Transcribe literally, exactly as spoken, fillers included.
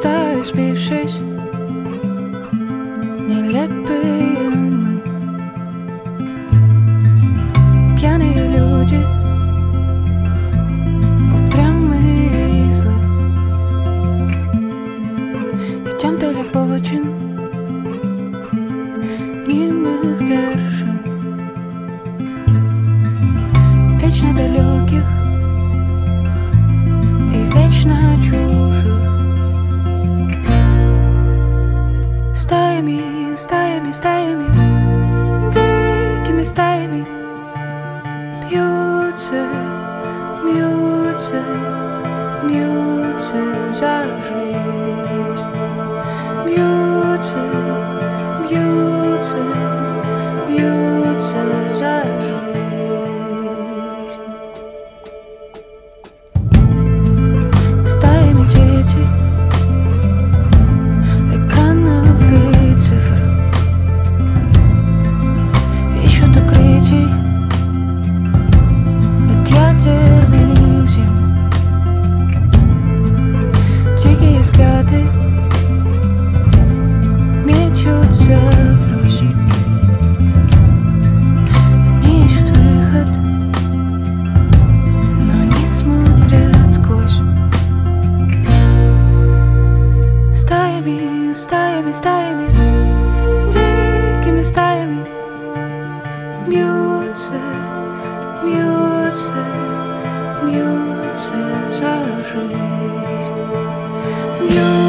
стаю сбившись, нелепые мы, пьяные люди, упрямые и злы. Идем для получин немых вершин, вечно далеких и вечно чужих. Стаями, стаями, стаями, дикими стаями бьются, бьются, бьются за жизнь. Бьются, бьются, бьются за жизнь. Стаями дети экранов и цифр ищут укрытий от ядерных зим. Дикие взгляды мечутся врозь. Они ищут выход, но не смотрят сквозь. Стаями, стаями, стаями, дикими стаями бьются, бьются, бьются за жизнь. Бьются.